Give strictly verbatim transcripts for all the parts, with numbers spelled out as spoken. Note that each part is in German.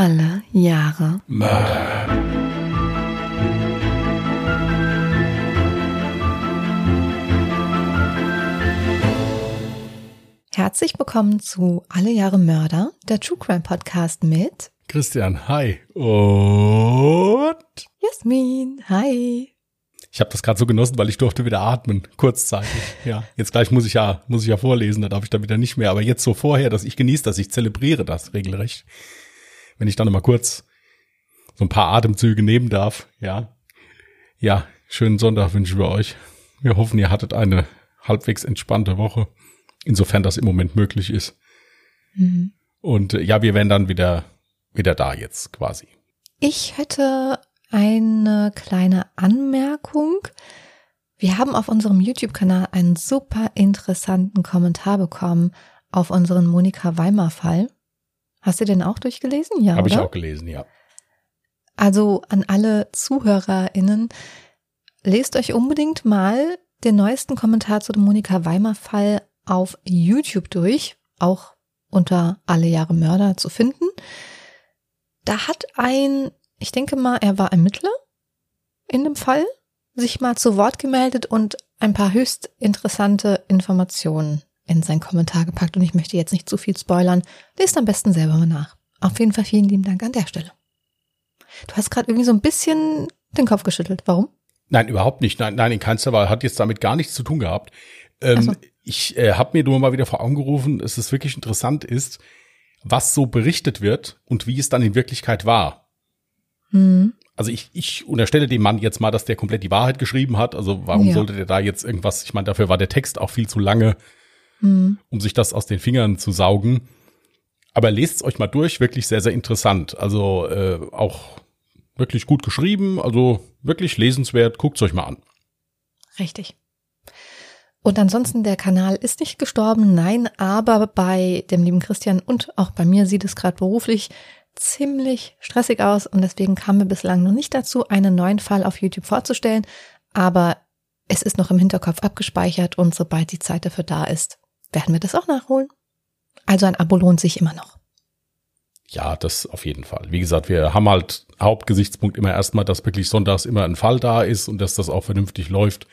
Alle Jahre Mörder. Herzlich willkommen zu Alle Jahre Mörder, der True Crime Podcast mit Christian, hi. Und Jasmin, hi. Ich habe das gerade so genossen, weil ich durfte wieder atmen, kurzzeitig. Ja, jetzt gleich muss ich ja muss ich ja vorlesen, da darf ich dann wieder nicht mehr. Aber jetzt so vorher, dass ich genieße das, ich zelebriere das regelrecht. Wenn ich dann mal kurz so ein paar Atemzüge nehmen darf, ja. Ja, schönen Sonntag wünschen wir euch. Wir hoffen, ihr hattet eine halbwegs entspannte Woche, insofern das im Moment möglich ist. Mhm. Und äh, ja, wir werden dann wieder wieder da jetzt quasi. Ich hätte eine kleine Anmerkung. Wir haben auf unserem YouTube-Kanal einen super interessanten Kommentar bekommen auf unseren Monika-Weimar-Fall. Hast du den auch durchgelesen? Ja, Habe ich oder? auch gelesen, ja. Also an alle ZuhörerInnen, lest euch unbedingt mal den neuesten Kommentar zu dem Monika-Weimar-Fall auf YouTube durch, auch unter Alle Jahre Mörder zu finden. Da hat ein, ich denke mal, er war Ermittler in dem Fall, sich mal zu Wort gemeldet und ein paar höchst interessante Informationen in seinen Kommentar gepackt. Und ich möchte jetzt nicht zu viel spoilern. Lest am besten selber mal nach. Auf jeden Fall vielen lieben Dank an der Stelle. Du hast gerade irgendwie so ein bisschen den Kopf geschüttelt. Warum? Nein, überhaupt nicht. Nein, nein, in keinster Weise. Hat jetzt damit gar nichts zu tun gehabt. Ähm, so. Ich äh, habe mir nur mal wieder vor Augen gerufen, dass es wirklich interessant ist, was so berichtet wird und wie es dann in Wirklichkeit war. Hm. Also ich, ich unterstelle dem Mann jetzt mal, dass der komplett die Wahrheit geschrieben hat. Also warum Ja. sollte der da jetzt irgendwas, ich meine, dafür war der Text auch viel zu lange, Hm. um sich das aus den Fingern zu saugen. Aber lest es euch mal durch, wirklich sehr, sehr interessant. Also äh, auch wirklich gut geschrieben, also wirklich lesenswert. Guckt es euch mal an. Richtig. Und ansonsten, der Kanal ist nicht gestorben, nein, aber bei dem lieben Christian und auch bei mir sieht es gerade beruflich ziemlich stressig aus und deswegen kamen wir bislang noch nicht dazu, einen neuen Fall auf YouTube vorzustellen, aber es ist noch im Hinterkopf abgespeichert und sobald die Zeit dafür da ist, werden wir das auch nachholen. Also ein Abo lohnt sich immer noch. Ja, das auf jeden Fall. Wie gesagt, wir haben halt Hauptgesichtspunkt immer erstmal, dass wirklich sonntags immer ein Fall da ist und dass das auch vernünftig läuft.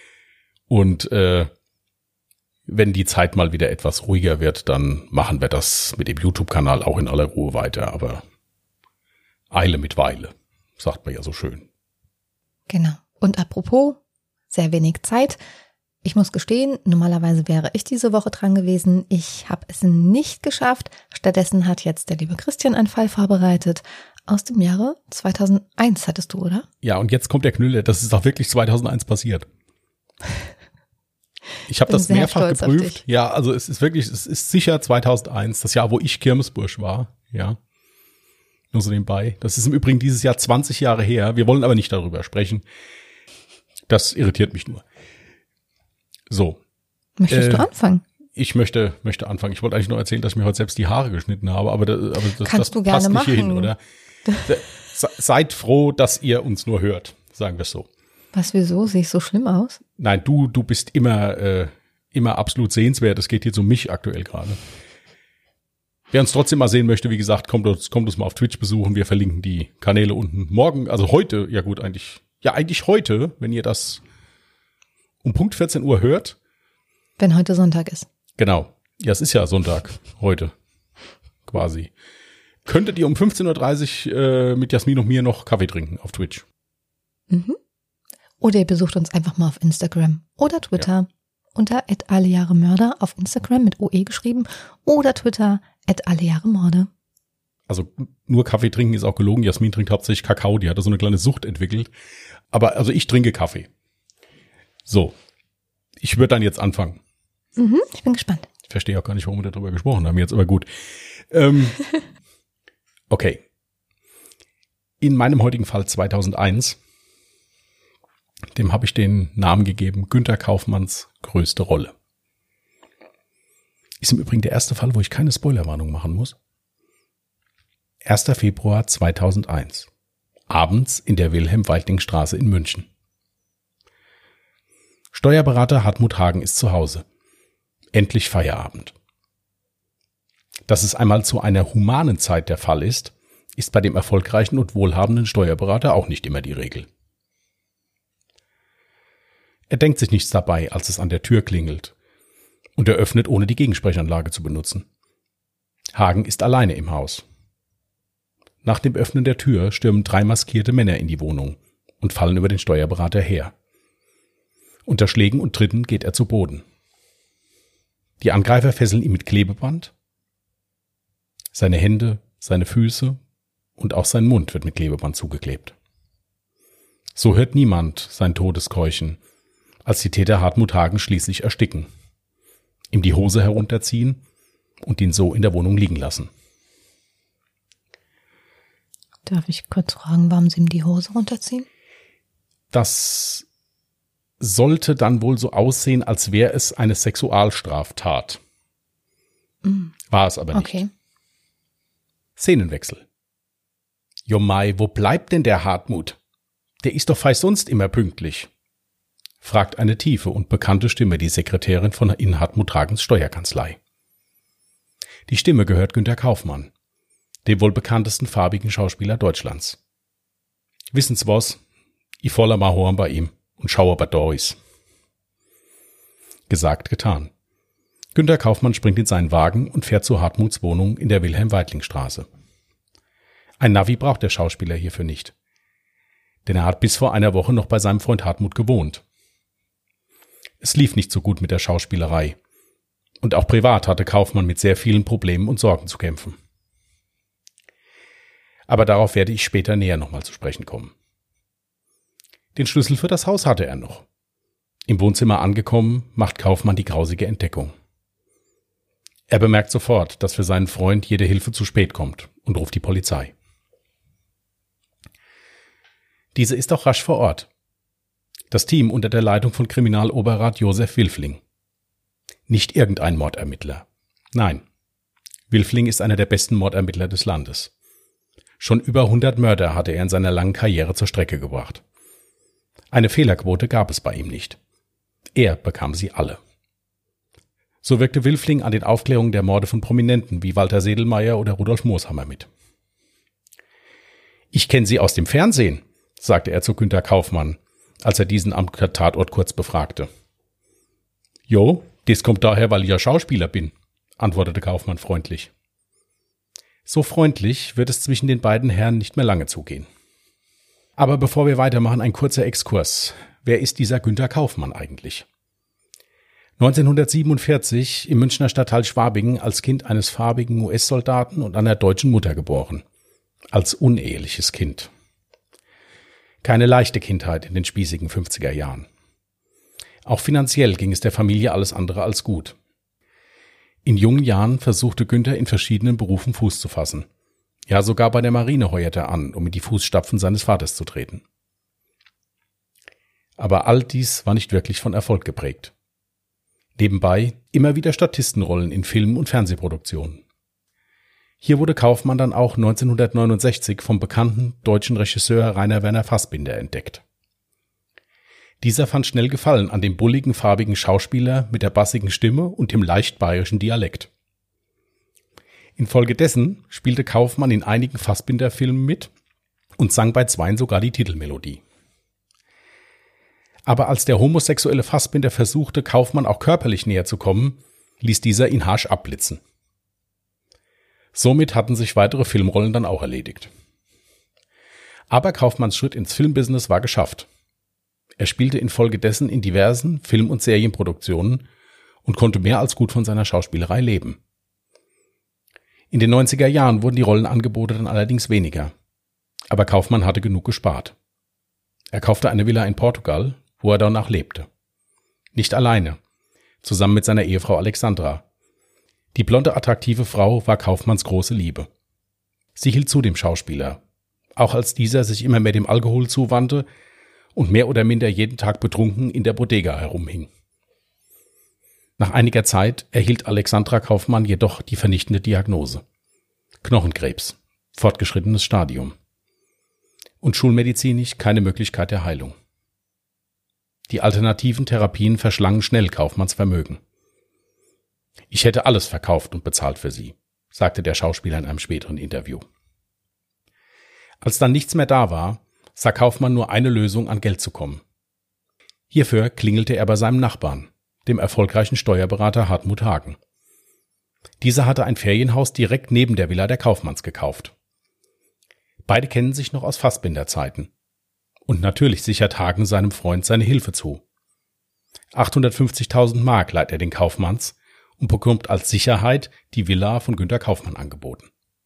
Und äh, wenn die Zeit mal wieder etwas ruhiger wird, dann machen wir das mit dem YouTube-Kanal auch in aller Ruhe weiter. Aber Eile mit Weile, sagt man ja so schön. Genau. Und apropos, sehr wenig Zeit. Ich muss gestehen, normalerweise wäre ich diese Woche dran gewesen. Ich habe es nicht geschafft. Stattdessen hat jetzt der liebe Christian einen Fall vorbereitet. Aus dem Jahre zweitausendeins hattest du, oder? Ja, und jetzt kommt der Knüller. Das ist auch wirklich zweitausendeins passiert. Ich habe das sehr mehrfach stolz auf geprüft. dich. Ja, also es ist wirklich, es ist sicher zweitausendeins, das Jahr, wo ich Kirmesbursch war. Ja, nur so nebenbei. Das ist im Übrigen dieses Jahr zwanzig Jahre her. Wir wollen aber nicht darüber sprechen. Das irritiert mich nur. So. Möchtest Äh, du anfangen? Ich möchte möchte anfangen. Ich wollte eigentlich nur erzählen, dass ich mir heute selbst die Haare geschnitten habe, aber, da, aber das, Kannst das du gerne passt nicht hier hin, machen. oder? Se, seid froh, dass ihr uns nur hört, sagen wir es so. Was, wieso? Sehe ich so schlimm aus? Nein, du du bist immer äh, immer absolut sehenswert. Es geht jetzt um mich aktuell gerade. Wer uns trotzdem mal sehen möchte, wie gesagt, kommt uns kommt uns mal auf Twitch besuchen. Wir verlinken die Kanäle unten. Morgen, also heute, ja gut, eigentlich ja eigentlich heute, wenn ihr das um Punkt vierzehn Uhr hört. Wenn heute Sonntag ist. Genau. Ja, es ist ja Sonntag heute quasi. Könntet ihr um fünfzehn Uhr dreißig äh, mit Jasmin und mir noch Kaffee trinken auf Twitch? Mhm. Oder ihr besucht uns einfach mal auf Instagram oder Twitter unter at allejahremörder auf Instagram mit O E geschrieben oder Twitter at allejahremorde. Also nur Kaffee trinken ist auch gelogen. Jasmin trinkt hauptsächlich Kakao, die hatte so eine kleine Sucht entwickelt. Aber also ich trinke Kaffee. So, ich würde dann jetzt anfangen. Mhm, ich bin gespannt. Ich verstehe auch gar nicht, warum wir darüber gesprochen haben jetzt, aber gut. Ähm, okay. In meinem heutigen Fall zweitausendeins, dem habe ich den Namen gegeben, Günter Kaufmanns größte Rolle. Ist im Übrigen der erste Fall, wo ich keine Spoilerwarnung machen muss. erster Februar zweitausendeins. Abends in der Wilhelm-Weitling-Straße in München. Steuerberater Hartmut Hagen ist zu Hause. Endlich Feierabend. Dass es einmal zu einer humanen Zeit der Fall ist, ist bei dem erfolgreichen und wohlhabenden Steuerberater auch nicht immer die Regel. Er denkt sich nichts dabei, als es an der Tür klingelt, und er öffnet, ohne die Gegensprechanlage zu benutzen. Hagen ist alleine im Haus. Nach dem Öffnen der Tür stürmen drei maskierte Männer in die Wohnung und fallen über den Steuerberater her. Unter Schlägen und Tritten geht er zu Boden. Die Angreifer fesseln ihn mit Klebeband. Seine Hände, seine Füße und auch sein Mund wird mit Klebeband zugeklebt. So hört niemand sein Todeskeuchen, als die Täter Hartmut Hagen schließlich ersticken, ihm die Hose herunterziehen und ihn so in der Wohnung liegen lassen. Darf ich kurz fragen, warum sie ihm die Hose runterziehen? Das sollte dann wohl so aussehen, als wäre es eine Sexualstraftat. Mm. War es aber nicht. Okay. Szenenwechsel. Jo Mai, wo bleibt denn der Hartmut? Der ist doch fei sonst immer pünktlich, fragt eine tiefe und bekannte Stimme die Sekretärin von in Hartmut Hagens Steuerkanzlei. Die Stimme gehört Günter Kaufmann, dem wohl bekanntesten farbigen Schauspieler Deutschlands. Wissen's was? Ich voller mal horn bei ihm und schau, ob er da ist. Gesagt, getan. Günter Kaufmann springt in seinen Wagen und fährt zu Hartmuts Wohnung in der Wilhelm-Weidling-Straße. Ein Navi braucht der Schauspieler hierfür nicht, denn er hat bis vor einer Woche noch bei seinem Freund Hartmut gewohnt. Es lief nicht so gut mit der Schauspielerei, und auch privat hatte Kaufmann mit sehr vielen Problemen und Sorgen zu kämpfen. Aber darauf werde ich später näher nochmal zu sprechen kommen. Den Schlüssel für das Haus hatte er noch. Im Wohnzimmer angekommen, macht Kaufmann die grausige Entdeckung. Er bemerkt sofort, dass für seinen Freund jede Hilfe zu spät kommt und ruft die Polizei. Diese ist auch rasch vor Ort. Das Team unter der Leitung von Kriminaloberrat Josef Wilfling. Nicht irgendein Mordermittler. Nein, Wilfling ist einer der besten Mordermittler des Landes. Schon über hundert Mörder hatte er in seiner langen Karriere zur Strecke gebracht. Eine Fehlerquote gab es bei ihm nicht. Er bekam sie alle. So wirkte Wilfling an den Aufklärungen der Morde von Prominenten wie Walter Sedelmeier oder Rudolf Mooshammer mit. »Ich kenne Sie aus dem Fernsehen«, sagte er zu Günter Kaufmann, als er diesen am Tatort kurz befragte. »Jo, das kommt daher, weil ich ja Schauspieler bin«, antwortete Kaufmann freundlich. So freundlich wird es zwischen den beiden Herren nicht mehr lange zugehen. Aber bevor wir weitermachen, ein kurzer Exkurs. Wer ist dieser Günter Kaufmann eigentlich? neunzehnhundertsiebenundvierzig im Münchner Stadtteil Schwabing als Kind eines farbigen U S-Soldaten und einer deutschen Mutter geboren. Als uneheliches Kind. Keine leichte Kindheit in den spießigen fünfziger Jahren. Auch finanziell ging es der Familie alles andere als gut. In jungen Jahren versuchte Günter in verschiedenen Berufen Fuß zu fassen. Ja, sogar bei der Marine heuerte er an, um in die Fußstapfen seines Vaters zu treten. Aber all dies war nicht wirklich von Erfolg geprägt. Nebenbei immer wieder Statistenrollen in Film- und Fernsehproduktionen. Hier wurde Kaufmann dann auch neunzehnhundertneunundsechzig vom bekannten deutschen Regisseur Rainer Werner Fassbinder entdeckt. Dieser fand schnell Gefallen an dem bulligen, farbigen Schauspieler mit der bassigen Stimme und dem leicht bayerischen Dialekt. Infolgedessen spielte Kaufmann in einigen Fassbinder-Filmen mit und sang bei zweien sogar die Titelmelodie. Aber als der homosexuelle Fassbinder versuchte, Kaufmann auch körperlich näher zu kommen, ließ dieser ihn harsch abblitzen. Somit hatten sich weitere Filmrollen dann auch erledigt. Aber Kaufmanns Schritt ins Filmbusiness war geschafft. Er spielte infolgedessen in diversen Film- und Serienproduktionen und konnte mehr als gut von seiner Schauspielerei leben. In den neunziger Jahren wurden die Rollenangebote dann allerdings weniger. Aber Kaufmann hatte genug gespart. Er kaufte eine Villa in Portugal, wo er danach lebte. Nicht alleine, zusammen mit seiner Ehefrau Alexandra. Die blonde, attraktive Frau war Kaufmanns große Liebe. Sie hielt zu dem Schauspieler, auch als dieser sich immer mehr dem Alkohol zuwandte und mehr oder minder jeden Tag betrunken in der Bodega herumhing. Nach einiger Zeit erhielt Alexandra Kaufmann jedoch die vernichtende Diagnose. Knochenkrebs, fortgeschrittenes Stadium. Und schulmedizinisch keine Möglichkeit der Heilung. Die alternativen Therapien verschlangen schnell Kaufmanns Vermögen. »Ich hätte alles verkauft und bezahlt für sie«, sagte der Schauspieler in einem späteren Interview. Als dann nichts mehr da war, sah Kaufmann nur eine Lösung, an Geld zu kommen. Hierfür klingelte er bei seinem Nachbarn, dem erfolgreichen Steuerberater Hartmut Hagen. Dieser hatte ein Ferienhaus direkt neben der Villa der Kaufmanns gekauft. Beide kennen sich noch aus Fassbinder-Zeiten. Und natürlich sichert Hagen seinem Freund seine Hilfe zu. achthundertfünfzigtausend Mark leiht er den Kaufmanns und bekommt als Sicherheit die Villa von Günter Kaufmann angeboten.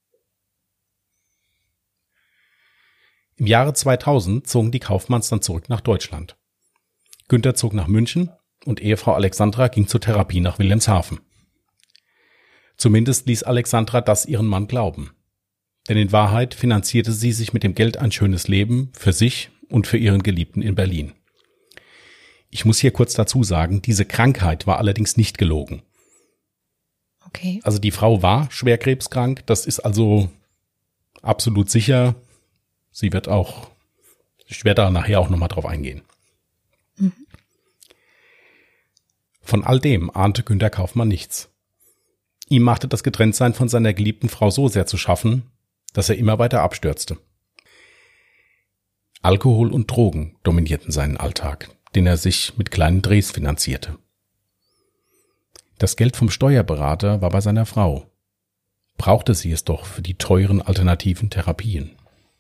Im Jahre zweitausend zogen die Kaufmanns dann zurück nach Deutschland. Günter zog nach München und Ehefrau Alexandra ging zur Therapie nach Wilhelmshaven. Zumindest ließ Alexandra das ihren Mann glauben. Denn in Wahrheit finanzierte sie sich mit dem Geld ein schönes Leben für sich und für ihren Geliebten in Berlin. Ich muss hier kurz dazu sagen, diese Krankheit war allerdings nicht gelogen. Okay. Also die Frau war schwerkrebskrank, das ist also absolut sicher. Sie wird auch, ich werde da nachher auch nochmal drauf eingehen. Mhm. Von all dem ahnte Günter Kaufmann nichts. Ihm machte das Getrenntsein von seiner geliebten Frau so sehr zu schaffen, dass er immer weiter abstürzte. Alkohol und Drogen dominierten seinen Alltag, den er sich mit kleinen Drehs finanzierte. Das Geld vom Steuerberater war bei seiner Frau. Brauchte sie es doch für die teuren alternativen Therapien.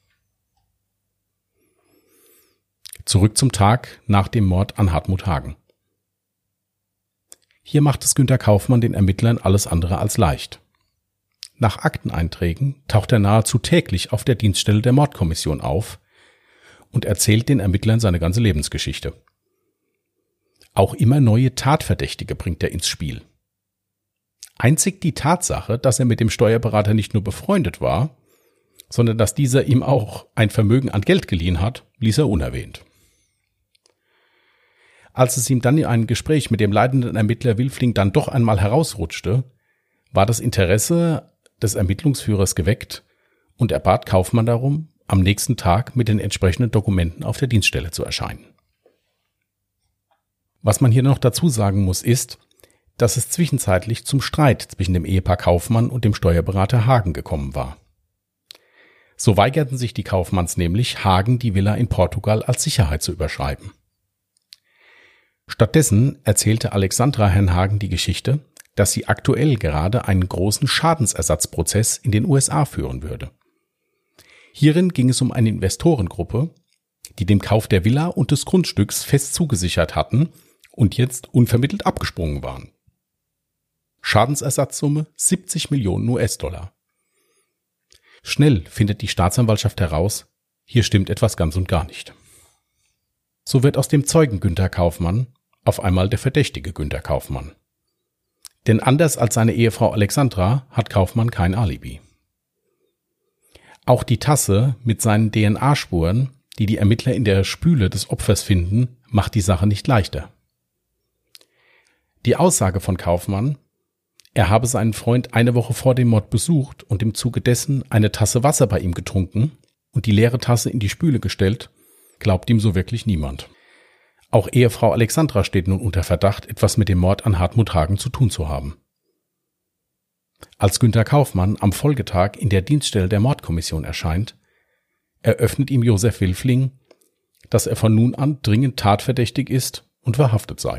Zurück zum Tag nach dem Mord an Hartmut Hagen. Hier macht es Günter Kaufmann den Ermittlern alles andere als leicht. Nach Akteneinträgen taucht er nahezu täglich auf der Dienststelle der Mordkommission auf und erzählt den Ermittlern seine ganze Lebensgeschichte. Auch immer neue Tatverdächtige bringt er ins Spiel. Einzig die Tatsache, dass er mit dem Steuerberater nicht nur befreundet war, sondern dass dieser ihm auch ein Vermögen an Geld geliehen hat, ließ er unerwähnt. Als es ihm dann in einem Gespräch mit dem leitenden Ermittler Wilfling dann doch einmal herausrutschte, war das Interesse des Ermittlungsführers geweckt und er bat Kaufmann darum, am nächsten Tag mit den entsprechenden Dokumenten auf der Dienststelle zu erscheinen. Was man hier noch dazu sagen muss, ist, dass es zwischenzeitlich zum Streit zwischen dem Ehepaar Kaufmann und dem Steuerberater Hagen gekommen war. So weigerten sich die Kaufmanns nämlich, Hagen die Villa in Portugal als Sicherheit zu überschreiben. Stattdessen erzählte Alexandra Herrn Hagen die Geschichte, dass sie aktuell gerade einen großen Schadensersatzprozess in den U S A führen würde. Hierin ging es um eine Investorengruppe, die dem Kauf der Villa und des Grundstücks fest zugesichert hatten und jetzt unvermittelt abgesprungen waren. Schadensersatzsumme siebzig Millionen U S-Dollar. Schnell findet die Staatsanwaltschaft heraus, hier stimmt etwas ganz und gar nicht. So wird aus dem Zeugen Günter Kaufmann auf einmal der verdächtige Günter Kaufmann. Denn anders als seine Ehefrau Alexandra hat Kaufmann kein Alibi. Auch die Tasse mit seinen D N A-Spuren, die die Ermittler in der Spüle des Opfers finden, macht die Sache nicht leichter. Die Aussage von Kaufmann, er habe seinen Freund eine Woche vor dem Mord besucht und im Zuge dessen eine Tasse Wasser bei ihm getrunken und die leere Tasse in die Spüle gestellt, glaubt ihm so wirklich niemand. Auch Ehefrau Alexandra steht nun unter Verdacht, etwas mit dem Mord an Hartmut Hagen zu tun zu haben. Als Günter Kaufmann am Folgetag in der Dienststelle der Mordkommission erscheint, eröffnet ihm Josef Wilfling, dass er von nun an dringend tatverdächtig ist und verhaftet sei.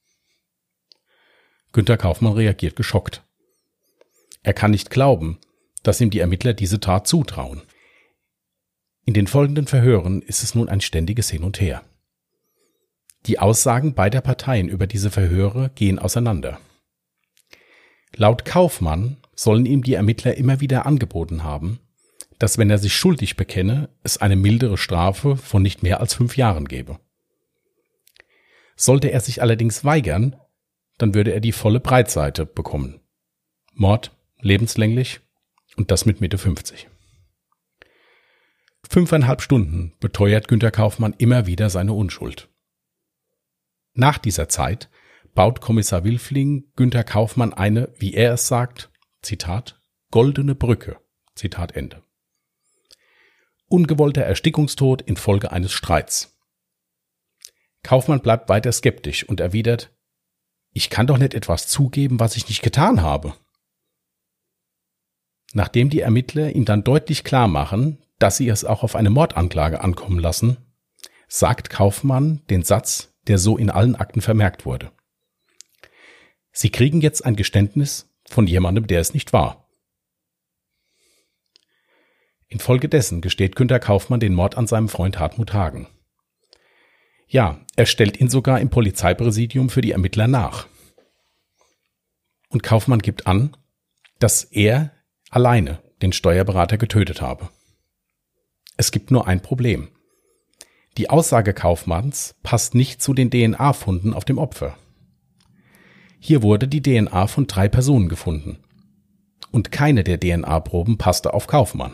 Günter Kaufmann reagiert geschockt. Er kann nicht glauben, dass ihm die Ermittler diese Tat zutrauen. In den folgenden Verhören ist es nun ein ständiges Hin und Her. Die Aussagen beider Parteien über diese Verhöre gehen auseinander. Laut Kaufmann sollen ihm die Ermittler immer wieder angeboten haben, dass wenn er sich schuldig bekenne, es eine mildere Strafe von nicht mehr als fünf Jahren gebe. Sollte er sich allerdings weigern, dann würde er die volle Breitseite bekommen. Mord, lebenslänglich und das mit Mitte fünfzig. Fünfeinhalb Stunden beteuert Günter Kaufmann immer wieder seine Unschuld. Nach dieser Zeit baut Kommissar Wilfling Günter Kaufmann eine, wie er es sagt, Zitat, goldene Brücke, Zitat Ende. Ungewollter Erstickungstod infolge eines Streits. Kaufmann bleibt weiter skeptisch und erwidert, ich kann doch nicht etwas zugeben, was ich nicht getan habe. Nachdem die Ermittler ihm dann deutlich klar machen, dass sie es auch auf eine Mordanklage ankommen lassen, sagt Kaufmann den Satz, der so in allen Akten vermerkt wurde. Sie kriegen jetzt ein Geständnis von jemandem, der es nicht war. Infolgedessen gesteht Günter Kaufmann den Mord an seinem Freund Hartmut Hagen. Ja, er stellt ihn sogar im Polizeipräsidium für die Ermittler nach. Und Kaufmann gibt an, dass er alleine den Steuerberater getötet habe. Es gibt nur ein Problem. Die Aussage Kaufmanns passt nicht zu den D N A-Funden auf dem Opfer. Hier wurde die D N A von drei Personen gefunden. Und keine der D N A-Proben passte auf Kaufmann.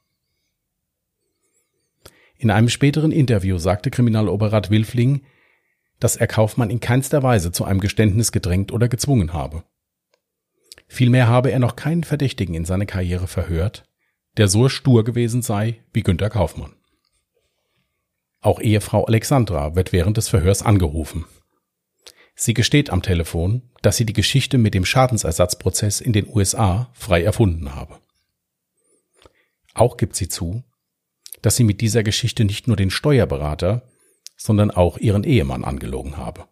In einem späteren Interview sagte Kriminaloberrat Wilfling, dass er Kaufmann in keinster Weise zu einem Geständnis gedrängt oder gezwungen habe. Vielmehr habe er noch keinen Verdächtigen in seiner Karriere verhört, der so stur gewesen sei wie Günter Kaufmann. Auch Ehefrau Alexandra wird während des Verhörs angerufen. Sie gesteht am Telefon, dass sie die Geschichte mit dem Schadensersatzprozess in den U S A frei erfunden habe. Auch gibt sie zu, dass sie mit dieser Geschichte nicht nur den Steuerberater, sondern auch ihren Ehemann angelogen habe.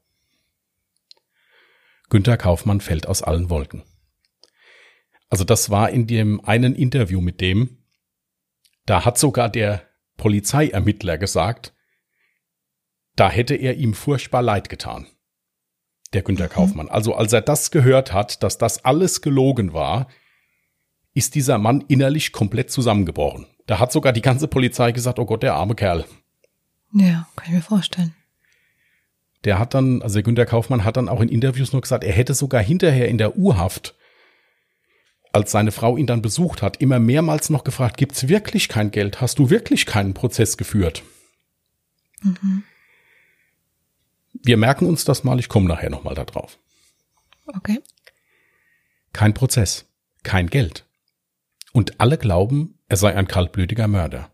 Günter Kaufmann fällt aus allen Wolken. Also das war in dem einen Interview mit dem, da hat sogar der Polizeiermittler gesagt, da hätte er ihm furchtbar leid getan, der Günter mhm. Kaufmann. Also als er das gehört hat, dass das alles gelogen war, ist dieser Mann innerlich komplett zusammengebrochen. Da hat sogar die ganze Polizei gesagt, oh Gott, der arme Kerl. Ja, kann ich mir vorstellen. Der hat dann, also der Günter Kaufmann hat dann auch in Interviews nur gesagt, er hätte sogar hinterher in der U-Haft, als seine Frau ihn dann besucht hat, immer mehrmals noch gefragt, gibt's wirklich kein Geld? Hast du wirklich keinen Prozess geführt? Mhm. Wir merken uns das mal, ich komme nachher nochmal da drauf. Okay. Kein Prozess, kein Geld. Und alle glauben, er sei ein kaltblütiger Mörder.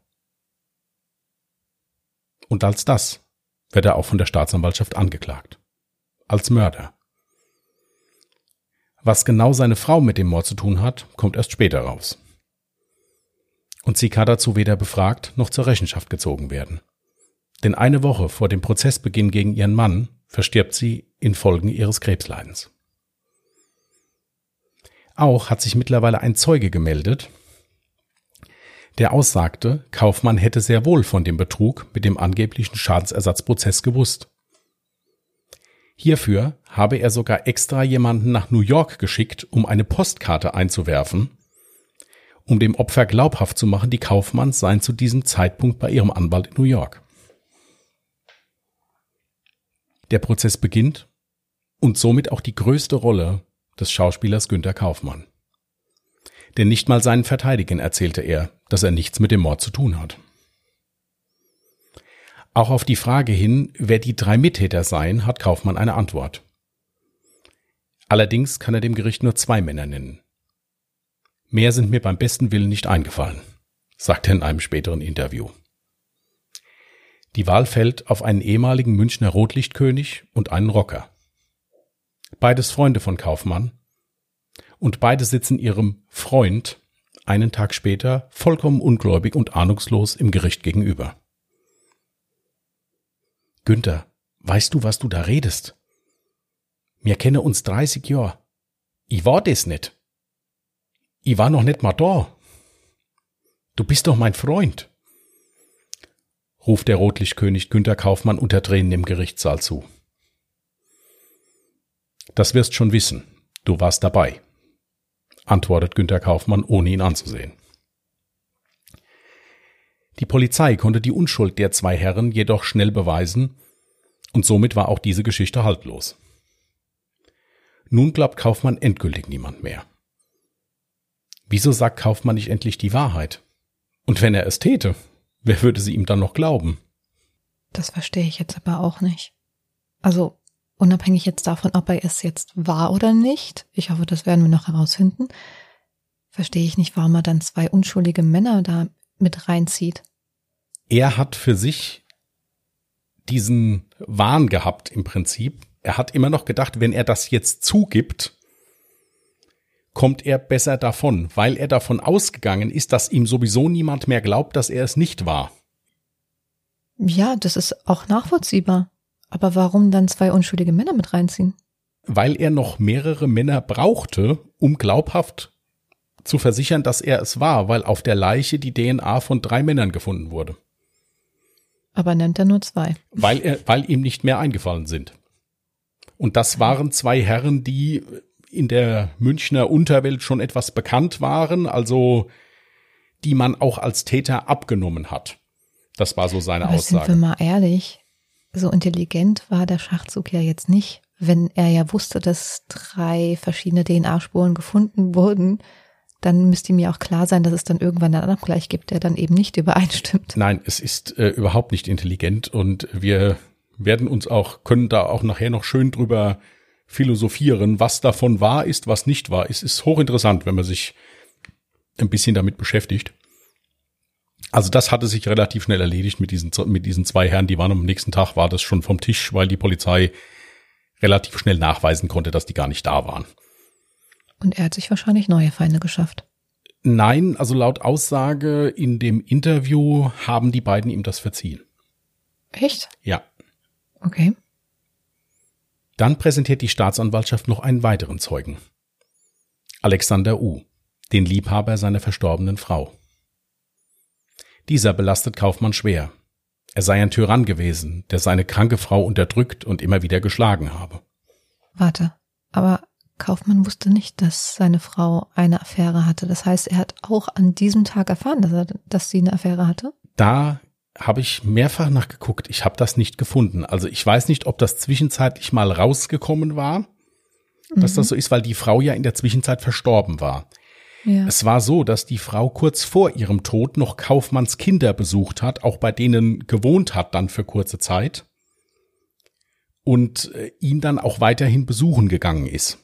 Und als das wird er auch von der Staatsanwaltschaft angeklagt. Als Mörder. Was genau seine Frau mit dem Mord zu tun hat, kommt erst später raus. Und sie kann dazu weder befragt noch zur Rechenschaft gezogen werden. Denn eine Woche vor dem Prozessbeginn gegen ihren Mann verstirbt sie infolge ihres Krebsleidens. Auch hat sich mittlerweile ein Zeuge gemeldet, der aussagte, Kaufmann hätte sehr wohl von dem Betrug mit dem angeblichen Schadensersatzprozess gewusst. Hierfür habe er sogar extra jemanden nach New York geschickt, um eine Postkarte einzuwerfen, um dem Opfer glaubhaft zu machen, die Kaufmanns seien zu diesem Zeitpunkt bei ihrem Anwalt in New York. Der Prozess beginnt und somit auch die größte Rolle des Schauspielers Günter Kaufmann. Denn nicht mal seinen Verteidigern erzählte er, dass er nichts mit dem Mord zu tun hat. Auch auf die Frage hin, wer die drei Mittäter seien, hat Kaufmann eine Antwort. Allerdings kann er dem Gericht nur zwei Männer nennen. Mehr sind mir beim besten Willen nicht eingefallen, sagt er in einem späteren Interview. Die Wahl fällt auf einen ehemaligen Münchner Rotlichtkönig und einen Rocker. Beides Freunde von Kaufmann. Und beide sitzen ihrem Freund einen Tag später vollkommen ungläubig und ahnungslos im Gericht gegenüber. Günther, weißt du, was du da redest? Wir kennen uns dreißig Jahre. Ich war das nicht. Ich war noch nicht mal da. Du bist doch mein Freund, ruft der Rotlichtkönig Günter Kaufmann unter Tränen im Gerichtssaal zu. Das wirst schon wissen, du warst dabei, antwortet Günter Kaufmann, ohne ihn anzusehen. Die Polizei konnte die Unschuld der zwei Herren jedoch schnell beweisen und somit war auch diese Geschichte haltlos. Nun glaubt Kaufmann endgültig niemand mehr. Wieso sagt Kaufmann nicht endlich die Wahrheit? Und wenn er es täte, wer würde sie ihm dann noch glauben? Das verstehe ich jetzt aber auch nicht. Also unabhängig jetzt davon, ob er es jetzt war oder nicht, ich hoffe, das werden wir noch herausfinden, verstehe ich nicht, warum er dann zwei unschuldige Männer da mit reinzieht. Er hat für sich diesen Wahn gehabt im Prinzip. Er hat immer noch gedacht, wenn er das jetzt zugibt, kommt er besser davon, weil er davon ausgegangen ist, dass ihm sowieso niemand mehr glaubt, dass er es nicht war. Ja, das ist auch nachvollziehbar. Aber warum dann zwei unschuldige Männer mit reinziehen? Weil er noch mehrere Männer brauchte, um glaubhaft zu versichern, dass er es war, weil auf der Leiche die D N A von drei Männern gefunden wurde. Aber nennt er nur zwei. Weil er, weil ihm nicht mehr eingefallen sind. Und das waren zwei Herren, die in der Münchner Unterwelt schon etwas bekannt waren, also die man auch als Täter abgenommen hat. Das war so seine Aber Aussage. Sind wir mal ehrlich, so intelligent war der Schachzug ja jetzt nicht, wenn er ja wusste, dass drei verschiedene D N A-Spuren gefunden wurden. Dann müsste ihm ja auch klar sein, dass es dann irgendwann einen Abgleich gibt, der dann eben nicht übereinstimmt. Nein, es ist äh, überhaupt nicht intelligent und wir werden uns auch, können da auch nachher noch schön drüber philosophieren, was davon wahr ist, was nicht wahr ist. Es ist hochinteressant, wenn man sich ein bisschen damit beschäftigt. Also das hatte sich relativ schnell erledigt mit diesen, mit diesen zwei Herren. Die waren am nächsten Tag, war das schon vom Tisch, weil die Polizei relativ schnell nachweisen konnte, dass die gar nicht da waren. Und er hat sich wahrscheinlich neue Feinde geschafft. Nein, also laut Aussage in dem Interview haben die beiden ihm das verziehen. Echt? Ja. Okay. Dann präsentiert die Staatsanwaltschaft noch einen weiteren Zeugen. Alexander U., den Liebhaber seiner verstorbenen Frau. Dieser belastet Kaufmann schwer. Er sei ein Tyrann gewesen, der seine kranke Frau unterdrückt und immer wieder geschlagen habe. Warte, aber Kaufmann wusste nicht, dass seine Frau eine Affäre hatte. Das heißt, er hat auch an diesem Tag erfahren, dass, er, dass sie eine Affäre hatte? Da habe ich mehrfach nachgeguckt. Ich habe das nicht gefunden. Also ich weiß nicht, ob das zwischenzeitlich mal rausgekommen war, dass mhm. das so ist, weil die Frau ja in der Zwischenzeit verstorben war. Ja. Es war so, dass die Frau kurz vor ihrem Tod noch Kaufmanns Kinder besucht hat, auch bei denen gewohnt hat dann für kurze Zeit und ihn dann auch weiterhin besuchen gegangen ist.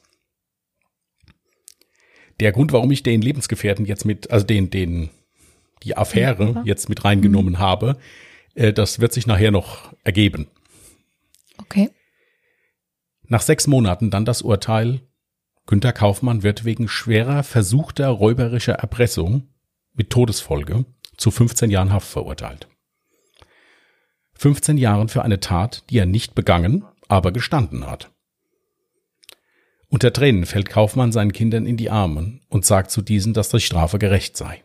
Der Grund, warum ich den Lebensgefährten jetzt mit, also den, den, die Affäre ja. jetzt mit reingenommen mhm. habe, äh, das wird sich nachher noch ergeben. Okay. Nach sechs Monaten dann das Urteil: Günter Kaufmann wird wegen schwerer versuchter räuberischer Erpressung mit Todesfolge zu fünfzehn Jahren Haft verurteilt. fünfzehn Jahren für eine Tat, die er nicht begangen, aber gestanden hat. Unter Tränen fällt Kaufmann seinen Kindern in die Arme und sagt zu diesen, dass die Strafe gerecht sei.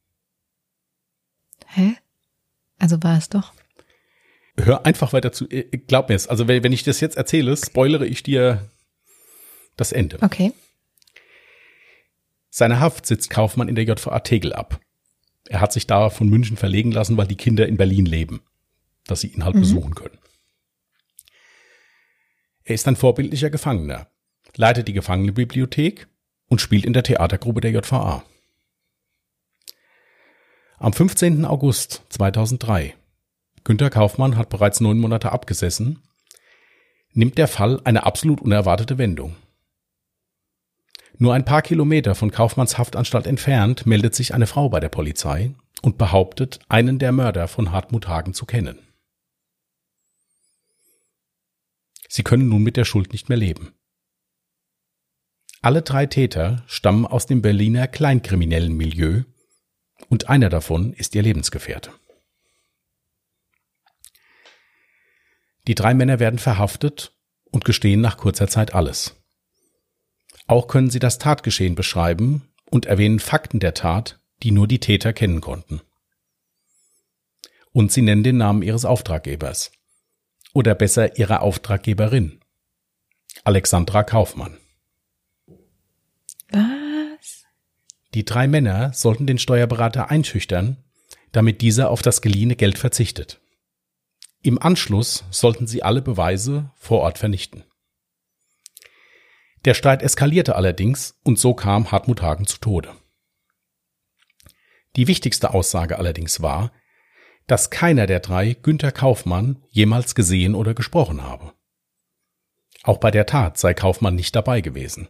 Hä? Also war es doch. Hör einfach weiter zu. Glaub mir es. Also wenn ich das jetzt erzähle, spoilere ich dir das Ende. Okay. Seine Haft sitzt Kaufmann in der J V A Tegel ab. Er hat sich da von München verlegen lassen, weil die Kinder in Berlin leben, dass sie ihn halt mhm. besuchen können. Er ist ein vorbildlicher Gefangener, leitet die Gefangenenbibliothek und spielt in der Theatergruppe der J V A. Am fünfzehnten August zweitausenddrei, Günter Kaufmann hat bereits neun Monate abgesessen, nimmt der Fall eine absolut unerwartete Wendung. Nur ein paar Kilometer von Kaufmanns Haftanstalt entfernt meldet sich eine Frau bei der Polizei und behauptet, einen der Mörder von Hartmut Hagen zu kennen. Sie können nun mit der Schuld nicht mehr leben. Alle drei Täter stammen aus dem Berliner kleinkriminellen Milieu und einer davon ist ihr Lebensgefährte. Die drei Männer werden verhaftet und gestehen nach kurzer Zeit alles. Auch können sie das Tatgeschehen beschreiben und erwähnen Fakten der Tat, die nur die Täter kennen konnten. Und sie nennen den Namen ihres Auftraggebers. Oder besser ihrer Auftraggeberin. Alexandra Kaufmann. Was? Die drei Männer sollten den Steuerberater einschüchtern, damit dieser auf das geliehene Geld verzichtet. Im Anschluss sollten sie alle Beweise vor Ort vernichten. Der Streit eskalierte allerdings und so kam Hartmut Hagen zu Tode. Die wichtigste Aussage allerdings war, dass keiner der drei Günter Kaufmann jemals gesehen oder gesprochen habe. Auch bei der Tat sei Kaufmann nicht dabei gewesen.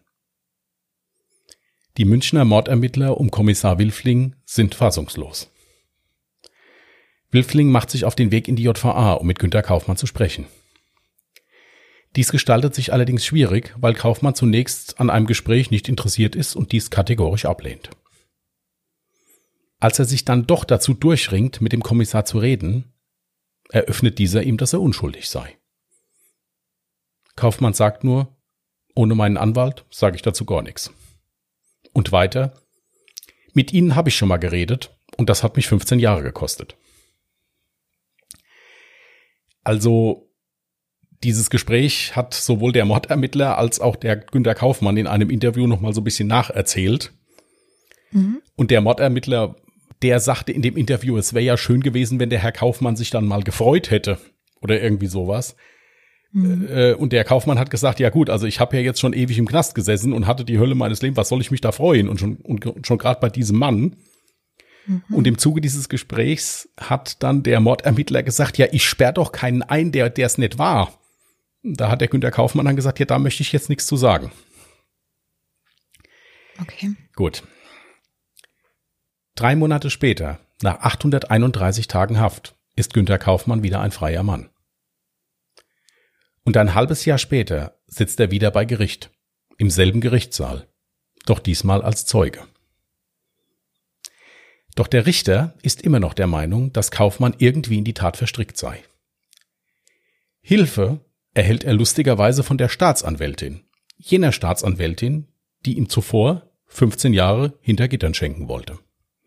Die Münchner Mordermittler um Kommissar Wilfling sind fassungslos. Wilfling macht sich auf den Weg in die J V A, um mit Günter Kaufmann zu sprechen. Dies gestaltet sich allerdings schwierig, weil Kaufmann zunächst an einem Gespräch nicht interessiert ist und dies kategorisch ablehnt. Als er sich dann doch dazu durchringt, mit dem Kommissar zu reden, eröffnet dieser ihm, dass er unschuldig sei. Kaufmann sagt nur, ohne meinen Anwalt sage ich dazu gar nichts. Und weiter, mit Ihnen habe ich schon mal geredet und das hat mich fünfzehn Jahre gekostet. Also dieses Gespräch hat sowohl der Mordermittler als auch der Günter Kaufmann in einem Interview noch mal so ein bisschen nacherzählt. Mhm. Und der Mordermittler, der sagte in dem Interview, es wäre ja schön gewesen, wenn der Herr Kaufmann sich dann mal gefreut hätte oder irgendwie sowas. Mhm. Äh, und der Kaufmann hat gesagt, ja gut, also ich habe ja jetzt schon ewig im Knast gesessen und hatte die Hölle meines Lebens, was soll ich mich da freuen? Und schon, und schon gerade bei diesem Mann. Mhm. Und im Zuge dieses Gesprächs hat dann der Mordermittler gesagt, ja, ich sperr doch keinen ein, der der es nicht war. Da hat der Günter Kaufmann dann gesagt, ja, da möchte ich jetzt nichts zu sagen. Okay. Gut. Drei Monate später, nach achthunderteinunddreißig Tagen Haft, ist Günter Kaufmann wieder ein freier Mann. Und ein halbes Jahr später sitzt er wieder bei Gericht, im selben Gerichtssaal, doch diesmal als Zeuge. Doch der Richter ist immer noch der Meinung, dass Kaufmann irgendwie in die Tat verstrickt sei. Hilfe erhält er lustigerweise von der Staatsanwältin, jener Staatsanwältin, die ihm zuvor fünfzehn Jahre hinter Gittern schenken wollte.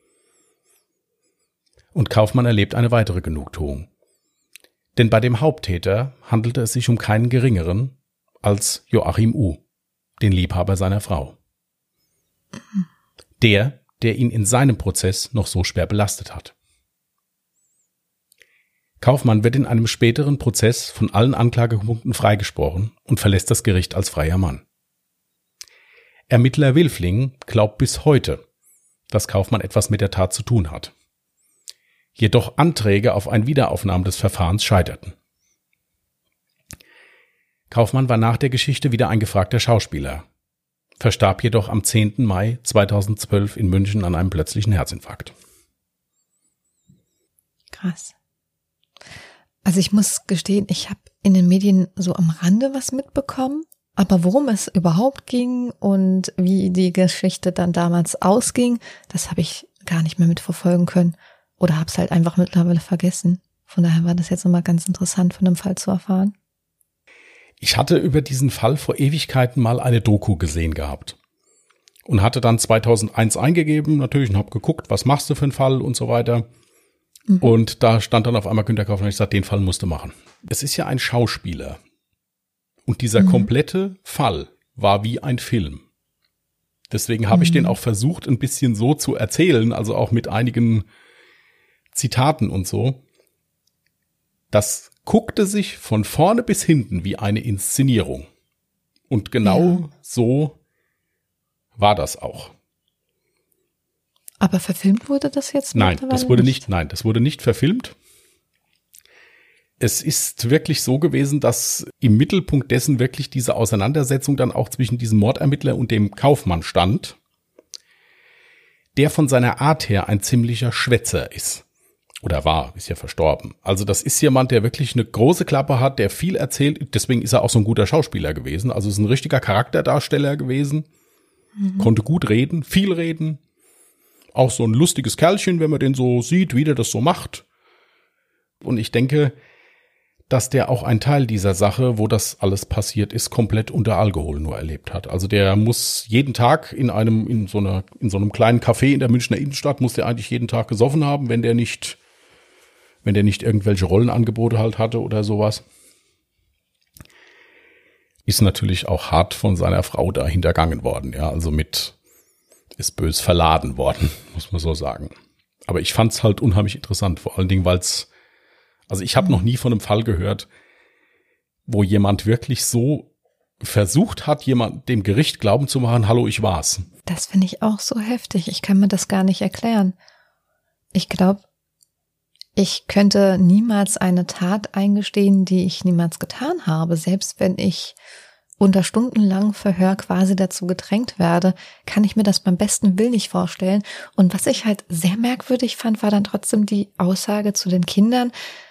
Und Kaufmann erlebt eine weitere Genugtuung. Denn bei dem Haupttäter handelte es sich um keinen geringeren als Joachim U., den Liebhaber seiner Frau. Der, der ihn in seinem Prozess noch so schwer belastet hat. Kaufmann wird in einem späteren Prozess von allen Anklagepunkten freigesprochen und verlässt das Gericht als freier Mann. Ermittler Wilfling glaubt bis heute, dass Kaufmann etwas mit der Tat zu tun hat. Jedoch Anträge auf eine Wiederaufnahme des Verfahrens scheiterten. Kaufmann war nach der Geschichte wieder ein gefragter Schauspieler, verstarb jedoch am zehnten Mai zweitausendzwölf in München an einem plötzlichen Herzinfarkt. Krass. Also ich muss gestehen, ich habe in den Medien so am Rande was mitbekommen, aber worum es überhaupt ging und wie die Geschichte dann damals ausging, das habe ich gar nicht mehr mitverfolgen können. Oder hab's halt einfach mittlerweile vergessen. Von daher war das jetzt nochmal ganz interessant, von dem Fall zu erfahren. Ich hatte über diesen Fall vor Ewigkeiten mal eine Doku gesehen gehabt. Und hatte dann zweitausendeins eingegeben, natürlich, und habe geguckt, was machst du für einen Fall und so weiter. Mhm. Und da stand dann auf einmal Günter Kaufmann und ich sagte, den Fall musst du machen. Es ist ja ein Schauspieler. Und dieser mhm. komplette Fall war wie ein Film. Deswegen habe mhm. ich den auch versucht, ein bisschen so zu erzählen, also auch mit einigen Zitaten und so. Das guckte sich von vorne bis hinten wie eine Inszenierung. Und genau ja. so war das auch. Aber verfilmt wurde das jetzt? Nein, das wurde nicht, nein, das wurde nicht verfilmt. Es ist wirklich so gewesen, dass im Mittelpunkt dessen wirklich diese Auseinandersetzung dann auch zwischen diesem Mordermittler und dem Kaufmann stand, der von seiner Art her ein ziemlicher Schwätzer ist. Oder war, ist ja verstorben. Also das ist jemand, der wirklich eine große Klappe hat, der viel erzählt. Deswegen ist er auch so ein guter Schauspieler gewesen. Also ist ein richtiger Charakterdarsteller gewesen. Mhm. Konnte gut reden, viel reden. Auch so ein lustiges Kerlchen, wenn man den so sieht, wie der das so macht. Und ich denke, dass der auch einen Teil dieser Sache, wo das alles passiert ist, komplett unter Alkohol nur erlebt hat. Also der muss jeden Tag in einem, in so einer, in so einem kleinen Café in der Münchner Innenstadt, muss der eigentlich jeden Tag gesoffen haben, wenn der nicht, wenn der nicht irgendwelche Rollenangebote halt hatte oder sowas. Ist natürlich auch hart von seiner Frau da hintergangen worden, ja, also mit, ist bös verladen worden, muss man so sagen. Aber ich fand's halt unheimlich interessant, vor allen Dingen, weil's, also ich habe noch nie von einem Fall gehört, wo jemand wirklich so versucht hat, jemand dem Gericht glauben zu machen, hallo, ich war's. Das finde ich auch so heftig. Ich kann mir das gar nicht erklären. Ich glaube, ich könnte niemals eine Tat eingestehen, die ich niemals getan habe. Selbst wenn ich unter stundenlangem Verhör quasi dazu gedrängt werde, kann ich mir das beim besten Willen nicht vorstellen. Und was ich halt sehr merkwürdig fand, war dann trotzdem die Aussage zu den Kindern,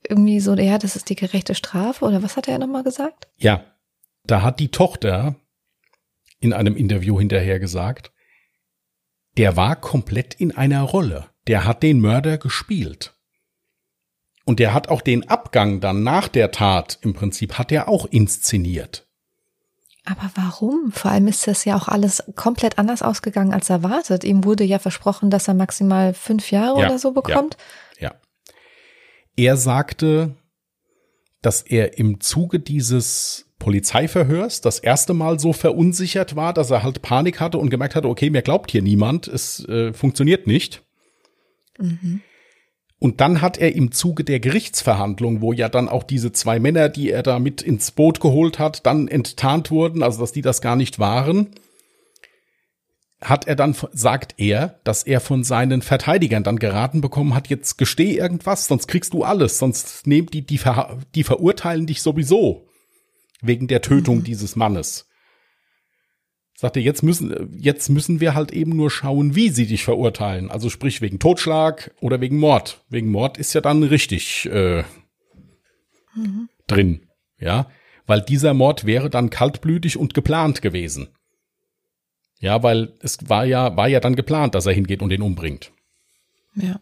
irgendwie so, ja, das ist die gerechte Strafe oder was hat er nochmal gesagt? Ja, da hat die Tochter in einem Interview hinterher gesagt, der war komplett in einer Rolle. Der hat den Mörder gespielt. Und der hat auch den Abgang dann nach der Tat im Prinzip, hat er auch inszeniert. Aber warum? Vor allem ist das ja auch alles komplett anders ausgegangen als erwartet. Ihm wurde ja versprochen, dass er maximal fünf Jahre ja, oder so bekommt. Ja, ja. Er sagte, dass er im Zuge dieses Polizeiverhörs das erste Mal so verunsichert war, dass er halt Panik hatte und gemerkt hatte, okay, mir glaubt hier niemand, es äh, funktioniert nicht. Mhm. Und dann hat er im Zuge der Gerichtsverhandlung, wo ja dann auch diese zwei Männer, die er da mit ins Boot geholt hat, dann enttarnt wurden, also dass die das gar nicht waren, hat er dann, sagt er, dass er von seinen Verteidigern dann geraten bekommen hat, jetzt gesteh irgendwas, sonst kriegst du alles, sonst nehmen die, die, ver, die verurteilen dich sowieso wegen der Tötung mhm. dieses Mannes. Sagt er, jetzt müssen, jetzt müssen wir halt eben nur schauen, wie sie dich verurteilen. Also sprich wegen Totschlag oder wegen Mord. Wegen Mord ist ja dann richtig äh, mhm. drin, ja, weil dieser Mord wäre dann kaltblütig und geplant gewesen. Ja, weil es war ja, war ja dann geplant, dass er hingeht und ihn umbringt. Ja.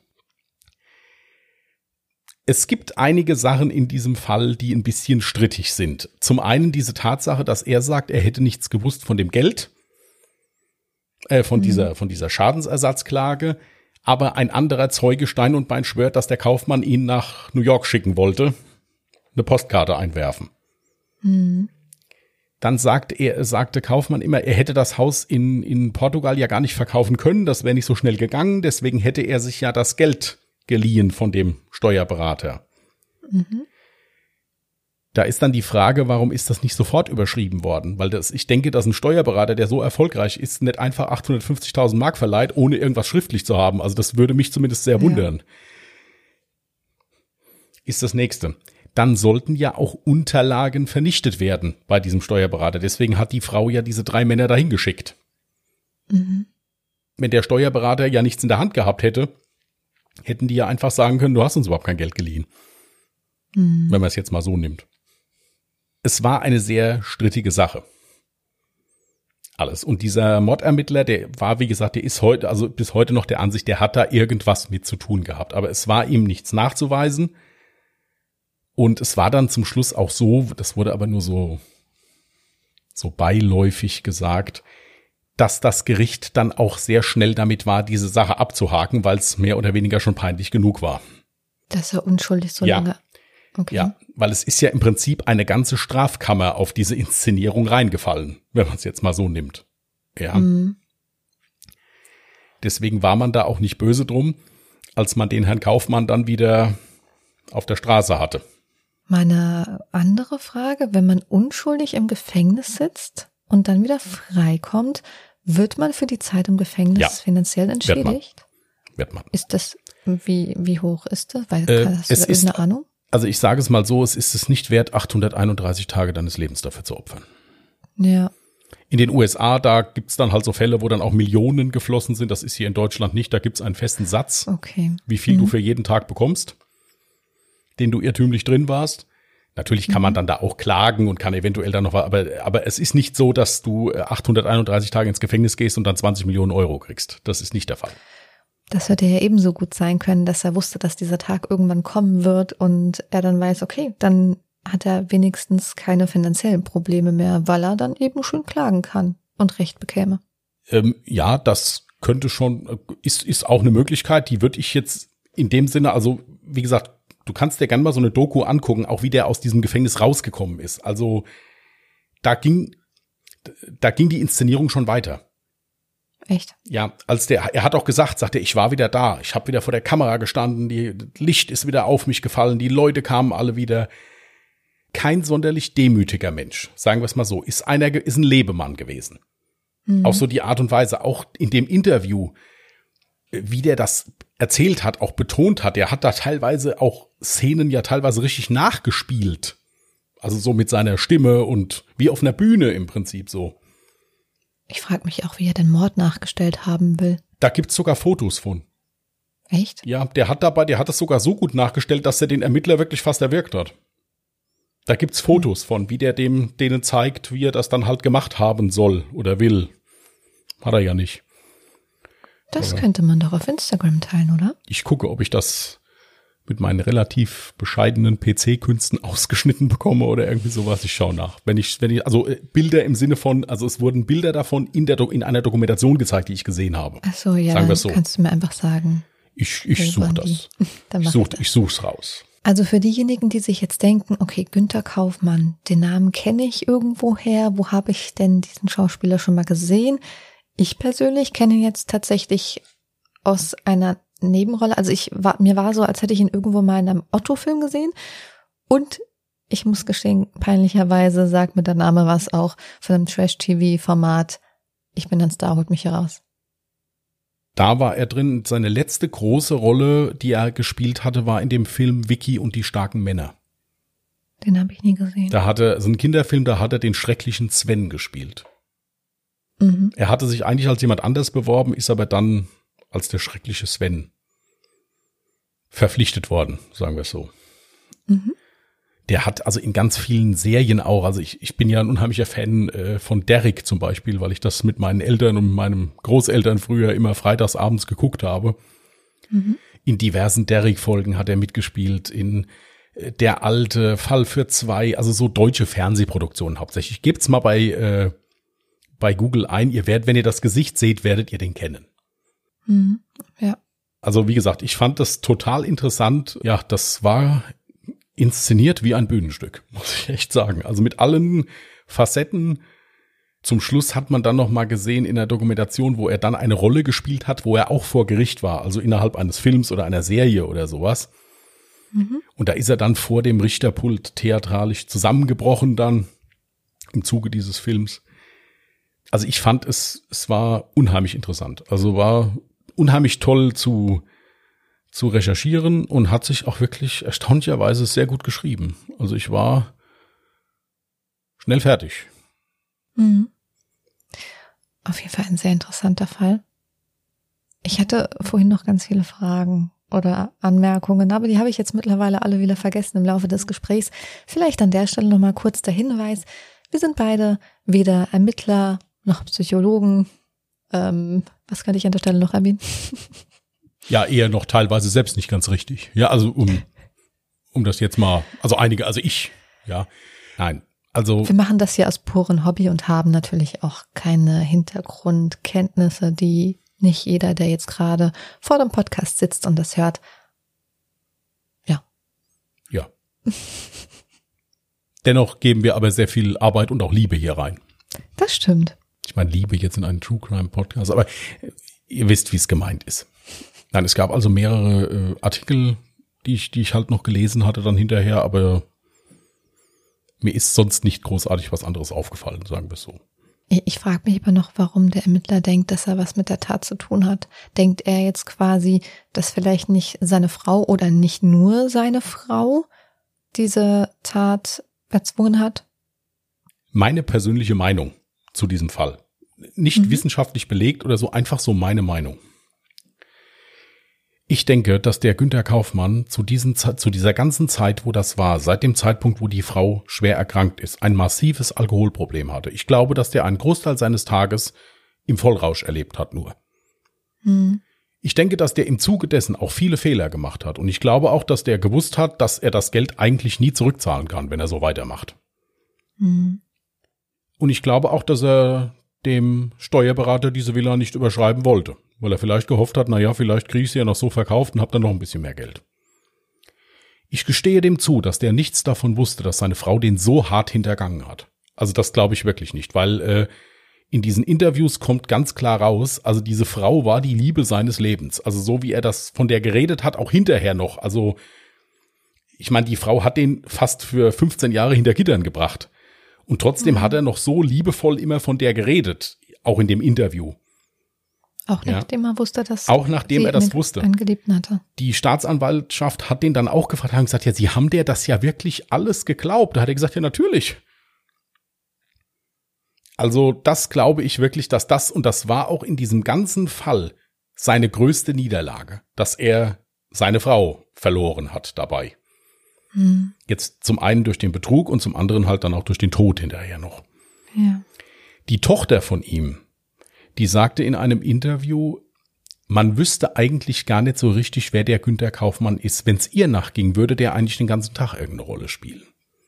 Es gibt einige Sachen in diesem Fall, die ein bisschen strittig sind. Zum einen diese Tatsache, dass er sagt, er hätte nichts gewusst von dem Geld, äh, von mhm. dieser, von dieser Schadensersatzklage, aber ein anderer Zeuge Stein und Bein schwört, dass der Kaufmann ihn nach New York schicken wollte, eine Postkarte einwerfen. Mhm. Dann sagt er, sagte Kaufmann immer, er hätte das Haus in, in Portugal ja gar nicht verkaufen können, das wäre nicht so schnell gegangen, deswegen hätte er sich ja das Geld geliehen von dem Steuerberater. Mhm. Da ist dann die Frage, warum ist das nicht sofort überschrieben worden? Weil das, ich denke, dass ein Steuerberater, der so erfolgreich ist, nicht einfach achthundertfünfzigtausend Mark verleiht, ohne irgendwas schriftlich zu haben. Also das würde mich zumindest sehr wundern. Ja. Ist das nächste. Dann sollten ja auch Unterlagen vernichtet werden bei diesem Steuerberater. Deswegen hat die Frau ja diese drei Männer dahin geschickt. Mhm. Wenn der Steuerberater ja nichts in der Hand gehabt hätte, hätten die ja einfach sagen können, du hast uns überhaupt kein Geld geliehen. Mhm. Wenn man es jetzt mal so nimmt. Es war eine sehr strittige Sache. Alles. Und dieser Mordermittler, der war, wie gesagt, der ist heute, also bis heute noch der Ansicht, der hat da irgendwas mit zu tun gehabt. Aber es war ihm nichts nachzuweisen. Und es war dann zum Schluss auch so, das wurde aber nur so, so beiläufig gesagt, dass das Gericht dann auch sehr schnell damit war, diese Sache abzuhaken, weil es mehr oder weniger schon peinlich genug war. Dass er unschuldig so ja. lange. Okay. Ja, weil es ist ja im Prinzip eine ganze Strafkammer auf diese Inszenierung reingefallen, wenn man es jetzt mal so nimmt. Ja. Mhm. Deswegen war man da auch nicht böse drum, als man den Herrn Kaufmann dann wieder auf der Straße hatte. Meine andere Frage, wenn man unschuldig im Gefängnis sitzt und dann wieder freikommt, wird man für die Zeit im Gefängnis ja, finanziell entschädigt? Wird man. Wird man. Ist das, wie, wie hoch ist das? Weil, äh, hast du es da ist, irgendeine Ahnung? Also ich sage es mal so, es ist es nicht wert, achthunderteinunddreißig Tage deines Lebens dafür zu opfern. Ja. In den U S A, da gibt's dann halt so Fälle, wo dann auch Millionen geflossen sind. Das ist hier in Deutschland nicht. Da gibt's einen festen Satz, okay. wie viel mhm. du für jeden Tag bekommst, den du irrtümlich drin warst. Natürlich kann man dann da auch klagen und kann eventuell dann noch was, aber, aber es ist nicht so, dass du achthunderteinunddreißig Tage ins Gefängnis gehst und dann zwanzig Millionen Euro kriegst. Das ist nicht der Fall. Das hätte ja ebenso gut sein können, dass er wusste, dass dieser Tag irgendwann kommen wird und er dann weiß, okay, dann hat er wenigstens keine finanziellen Probleme mehr, weil er dann eben schön klagen kann und Recht bekäme. Ähm, ja, das könnte schon, ist, ist auch eine Möglichkeit, die würde ich jetzt in dem Sinne, also wie gesagt, du kannst dir gerne mal so eine Doku angucken, auch wie der aus diesem Gefängnis rausgekommen ist. Also da ging, da ging die Inszenierung schon weiter. Echt? Ja, als der, er hat auch gesagt, sagte, ich war wieder da, ich habe wieder vor der Kamera gestanden, die Licht ist wieder auf mich gefallen, die Leute kamen alle wieder. Kein sonderlich demütiger Mensch, sagen wir es mal so, ist einer, ist ein Lebemann gewesen. Mhm. Auch so die Art und Weise, auch in dem Interview, wie der das erzählt hat, auch betont hat, der hat da teilweise auch Szenen ja teilweise richtig nachgespielt. Also so mit seiner Stimme und wie auf einer Bühne im Prinzip so. Ich frage mich auch, wie er den Mord nachgestellt haben will. Da gibt's sogar Fotos von. Echt? Ja, der hat dabei, der hat das sogar so gut nachgestellt, dass er den Ermittler wirklich fast erwürgt hat. Da gibt's Fotos von, wie der dem, denen zeigt, wie er das dann halt gemacht haben soll oder will. Hat er ja nicht. Das Aber könnte man doch auf Instagram teilen, oder? Ich gucke, ob ich das mit meinen relativ bescheidenen P C-Künsten ausgeschnitten bekomme oder irgendwie sowas. Ich schaue nach. Wenn ich, wenn ich, also Bilder im Sinne von, also es wurden Bilder davon in der, in einer Dokumentation gezeigt, die ich gesehen habe. Ach so, ja, sagen dann so. Kannst du mir einfach sagen. Ich, ich suche das. Dann ich suche, ich such's raus. Also für diejenigen, die sich jetzt denken, okay, Günther Kaufmann, den Namen kenne ich irgendwoher, wo habe ich denn diesen Schauspieler schon mal gesehen? Ich persönlich kenne ihn jetzt tatsächlich aus einer Nebenrolle. Also ich war, mir war so, als hätte ich ihn irgendwo mal in einem Otto-Film gesehen. Und ich muss gestehen, peinlicherweise sagt mir der Name was auch von einem Trash-T V-Format. Ich bin ein Star, holt mich heraus. Da war er drin. Seine letzte große Rolle, die er gespielt hatte, war in dem Film Vicky und die starken Männer. Den habe ich nie gesehen. Da hat er, so ein Kinderfilm, da hat er den schrecklichen Sven gespielt. Mhm. Er hatte sich eigentlich als jemand anders beworben, ist aber dann als der schreckliche Sven verpflichtet worden, sagen wir es so. Mhm. Der hat also in ganz vielen Serien auch, also ich, ich bin ja ein unheimlicher Fan äh, von Derrick zum Beispiel, weil ich das mit meinen Eltern und meinen Großeltern früher immer freitags abends geguckt habe. Mhm. In diversen Derrick-Folgen hat er mitgespielt, in äh, Der alte Fall für zwei, also so deutsche Fernsehproduktionen hauptsächlich. Gebt's mal bei, äh, bei Google ein, ihr werdet, wenn ihr das Gesicht seht, werdet ihr den kennen. Mhm. Ja. Also wie gesagt, ich fand das total interessant. Ja, das war inszeniert wie ein Bühnenstück, muss ich echt sagen. Also mit allen Facetten. Zum Schluss hat man dann noch mal gesehen in der Dokumentation, wo er dann eine Rolle gespielt hat, wo er auch vor Gericht war, also innerhalb eines Films oder einer Serie oder sowas. Mhm. Und da ist er dann vor dem Richterpult theatralisch zusammengebrochen dann im Zuge dieses Films. Also ich fand es, es war unheimlich interessant. Also war unheimlich toll zu zu recherchieren und hat sich auch wirklich erstaunlicherweise sehr gut geschrieben. Also ich war schnell fertig. Mhm. Auf jeden Fall ein sehr interessanter Fall. Ich hatte vorhin noch ganz viele Fragen oder Anmerkungen, aber die habe ich jetzt mittlerweile alle wieder vergessen im Laufe des Gesprächs. Vielleicht an der Stelle nochmal kurz der Hinweis. Wir sind beide weder Ermittler noch Psychologen. Ähm, was kann ich an der Stelle noch erwähnen? Ja, eher noch teilweise selbst nicht ganz richtig. Ja, also um, um das jetzt mal, also einige, also ich, ja, nein, also. Wir machen das hier aus purem Hobby und haben natürlich auch keine Hintergrundkenntnisse, die nicht jeder, der jetzt gerade vor dem Podcast sitzt und das hört. Ja. Ja. Dennoch geben wir aber sehr viel Arbeit und auch Liebe hier rein. Das stimmt. Ich meine, Liebe jetzt in einen True Crime Podcast, aber ihr wisst, wie es gemeint ist. Nein, es gab also mehrere äh, Artikel, die ich, die ich halt noch gelesen hatte dann hinterher, aber mir ist sonst nicht großartig was anderes aufgefallen, sagen wir es so. Ich, ich frage mich aber noch, warum der Ermittler denkt, dass er was mit der Tat zu tun hat. Denkt er jetzt quasi, dass vielleicht nicht seine Frau oder nicht nur seine Frau diese Tat erzwungen hat? Meine persönliche Meinung zu diesem Fall. Nicht mhm. wissenschaftlich belegt oder so, einfach so meine Meinung. Ich denke, dass der Günther Kaufmann zu diesen, zu dieser ganzen Zeit, wo das war, seit dem Zeitpunkt, wo die Frau schwer erkrankt ist, ein massives Alkoholproblem hatte. Ich glaube, dass der einen Großteil seines Tages im Vollrausch erlebt hat nur. Hm. Ich denke, dass der im Zuge dessen auch viele Fehler gemacht hat. Und ich glaube auch, dass der gewusst hat, dass er das Geld eigentlich nie zurückzahlen kann, wenn er so weitermacht. Hm. Und ich glaube auch, dass er dem Steuerberater diese Villa nicht überschreiben wollte. Weil er vielleicht gehofft hat, naja, vielleicht kriege ich sie ja noch so verkauft und habe dann noch ein bisschen mehr Geld. Ich gestehe dem zu, dass der nichts davon wusste, dass seine Frau den so hart hintergangen hat. Also das glaube ich wirklich nicht, weil äh, in diesen Interviews kommt ganz klar raus, also diese Frau war die Liebe seines Lebens. Also so wie er das von der geredet hat, auch hinterher noch. Also ich meine, die Frau hat den fast für fünfzehn Jahre hinter Gittern gebracht. Und trotzdem mhm. hat er noch so liebevoll immer von der geredet, auch in dem Interview. Auch nachdem ja. er wusste, dass auch nachdem sie er das einen wusste. einen Geliebten hatte. Die Staatsanwaltschaft hat den dann auch gefragt, haben gesagt, ja, Sie haben der das ja wirklich alles geglaubt. Da hat er gesagt, ja, natürlich. Also das glaube ich wirklich, dass das, und das war auch in diesem ganzen Fall seine größte Niederlage, dass er seine Frau verloren hat dabei. Hm. Jetzt zum einen durch den Betrug und zum anderen halt dann auch durch den Tod hinterher noch. Ja. Die Tochter von ihm, die sagte in einem Interview, man wüsste eigentlich gar nicht so richtig, wer der Günther Kaufmann ist. Wenn es ihr nachging, würde der eigentlich den ganzen Tag irgendeine Rolle spielen.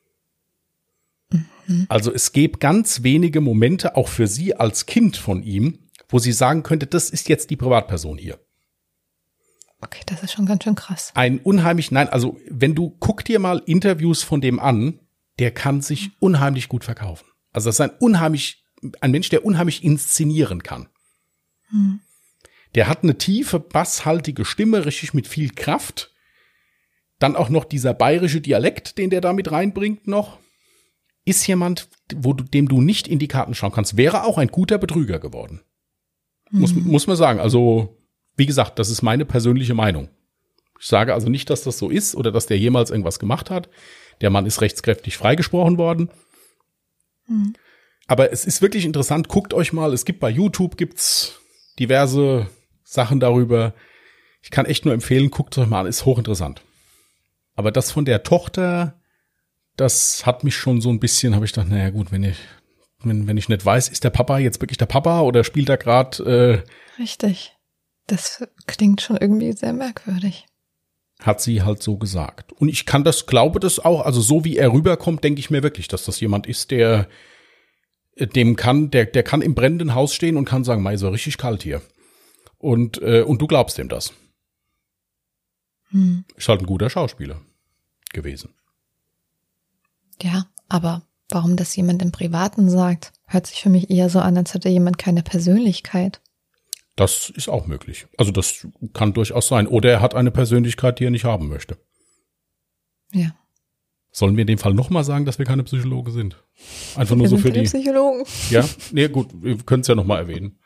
Mhm. Also es gäbe ganz wenige Momente, auch für sie als Kind von ihm, wo sie sagen könnte, das ist jetzt die Privatperson hier. Okay, das ist schon ganz schön krass. Ein unheimlich, nein, also wenn du, guck dir mal Interviews von dem an, der kann sich unheimlich gut verkaufen. Also das ist ein unheimlich, ein Mensch, der unheimlich inszenieren kann. Hm. Der hat eine tiefe, basshaltige Stimme, richtig mit viel Kraft. Dann auch noch dieser bayerische Dialekt, den der da mit reinbringt noch. Ist jemand, wo du, dem du nicht in die Karten schauen kannst. Wäre auch ein guter Betrüger geworden. Hm. Muss, muss man sagen. Also, wie gesagt, das ist meine persönliche Meinung. Ich sage also nicht, dass das so ist oder dass der jemals irgendwas gemacht hat. Der Mann ist rechtskräftig freigesprochen worden. Hm. Aber es ist wirklich interessant. Guckt euch mal, es gibt bei YouTube gibt's diverse Sachen darüber. Ich kann echt nur empfehlen, guckt euch mal an, ist hochinteressant. Aber das von der Tochter, das hat mich schon so ein bisschen, habe ich gedacht, naja gut, wenn ich, wenn, wenn ich nicht weiß, ist der Papa jetzt wirklich der Papa oder spielt er gerade? Äh, Richtig. Das klingt schon irgendwie sehr merkwürdig. Hat sie halt so gesagt. Und ich kann das, glaube das auch, also so wie er rüberkommt, denke ich mir wirklich, dass das jemand ist, der dem kann, der, der kann im brennenden Haus stehen und kann sagen, mei, ist ja richtig kalt hier. Und, äh, und du glaubst ihm das. Hm. Ist halt ein guter Schauspieler gewesen. Ja, aber warum das jemand im Privaten sagt, hört sich für mich eher so an, als hätte jemand keine Persönlichkeit. Das ist auch möglich. Also das kann durchaus sein. Oder er hat eine Persönlichkeit, die er nicht haben möchte. Ja. Sollen wir in dem Fall nochmal sagen, dass wir keine Psychologe sind? Einfach nur wir so sind für keine die Psychologen. Ja, nee, gut, wir können es ja nochmal erwähnen.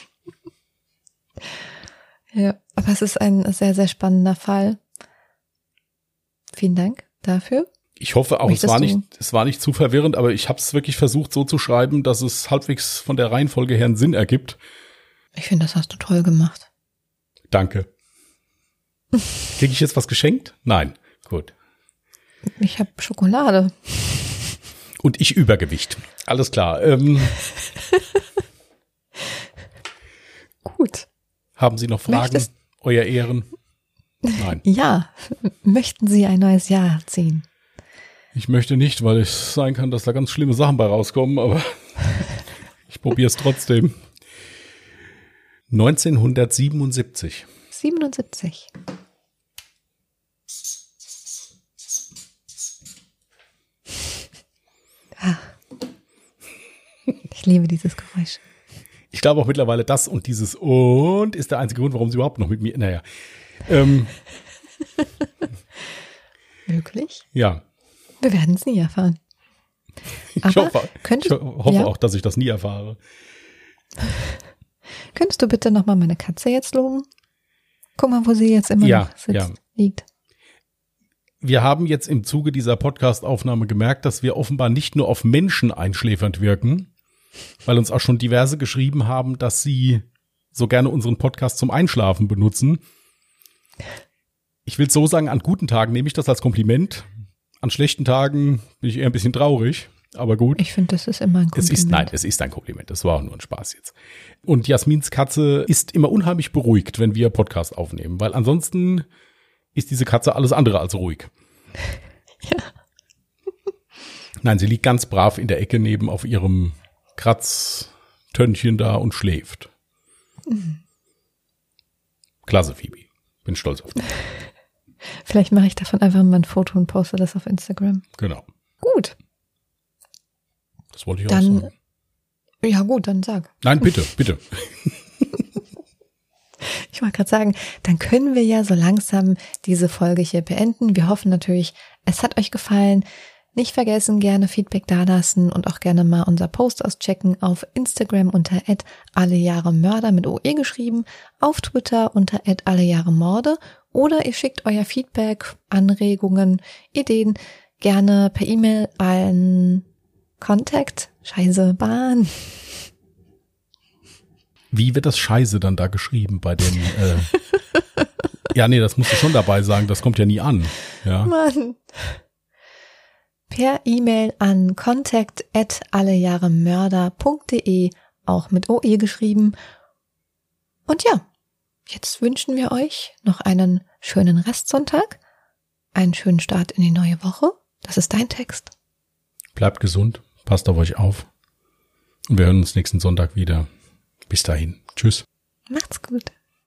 Ja, aber es ist ein sehr, sehr spannender Fall. Vielen Dank dafür. Ich hoffe auch, es war nicht, es war nicht zu verwirrend, aber ich habe es wirklich versucht so zu schreiben, dass es halbwegs von der Reihenfolge her einen Sinn ergibt. Ich finde, das hast du toll gemacht. Danke. Kriege ich jetzt was geschenkt? Nein. Gut. Ich habe Schokolade. Und ich Übergewicht. Alles klar. Ähm, Gut. Haben Sie noch Fragen, Möchtest- Euer Ehren? Nein. Ja, möchten Sie ein neues Jahr ziehen? Ich möchte nicht, weil es sein kann, dass da ganz schlimme Sachen bei rauskommen, aber ich probiere es trotzdem. neunzehnhundertsiebenundsiebzig. siebenundsiebzig. Ah. Ich liebe dieses Geräusch. Ich glaube auch mittlerweile das und dieses und ist der einzige Grund, warum sie überhaupt noch mit mir, naja. Ähm, Möglich? ja. Wir werden es nie erfahren. Ich Aber hoffe, könntest, ich hoffe ja. auch, dass ich das nie erfahre. Könntest du bitte nochmal meine Katze jetzt loben? Guck mal, wo sie jetzt immer Ja, noch sitzt, ja. liegt. Wir haben jetzt im Zuge dieser Podcast-Aufnahme gemerkt, dass wir offenbar nicht nur auf Menschen einschläfernd wirken, weil uns auch schon diverse geschrieben haben, dass sie so gerne unseren Podcast zum Einschlafen benutzen. Ich will so sagen, an guten Tagen nehme ich das als Kompliment. An schlechten Tagen bin ich eher ein bisschen traurig, aber gut. Ich finde, das ist immer ein Kompliment. Es ist, nein, es ist ein Kompliment. Das war auch nur ein Spaß jetzt. Und Jasmins Katze ist immer unheimlich beruhigt, wenn wir Podcast aufnehmen, weil ansonsten ist diese Katze alles andere als ruhig. Ja. Nein, sie liegt ganz brav in der Ecke neben auf ihrem Kratztönnchen da und schläft. Mhm. Klasse, Phoebe. Bin stolz auf dich. Vielleicht mache ich davon einfach mal ein Foto und poste das auf Instagram. Genau. Gut. Das wollte ich Dann, auch sagen. Ja gut, dann sag. Nein, bitte, bitte. Ich wollte gerade sagen, dann können wir ja so langsam diese Folge hier beenden. Wir hoffen natürlich, es hat euch gefallen. Nicht vergessen, gerne Feedback dalassen und auch gerne mal unser Post auschecken auf Instagram unter at allejahremörder mit O E geschrieben, auf Twitter unter at allejahremorde oder ihr schickt euer Feedback, Anregungen, Ideen gerne per E-Mail an Contact, Scheiße, Bahn. Wie wird das Scheiße dann da geschrieben bei den, äh, ja, nee, das musst du schon dabei sagen, das kommt ja nie an. Ja. Mann. Per E-Mail an contact at allejahremörder punkt de, auch mit O E geschrieben. Und ja, jetzt wünschen wir euch noch einen schönen Restsonntag, einen schönen Start in die neue Woche. Das ist dein Text. Bleibt gesund, passt auf euch auf und wir hören uns nächsten Sonntag wieder. Bis dahin. Tschüss. Macht's gut.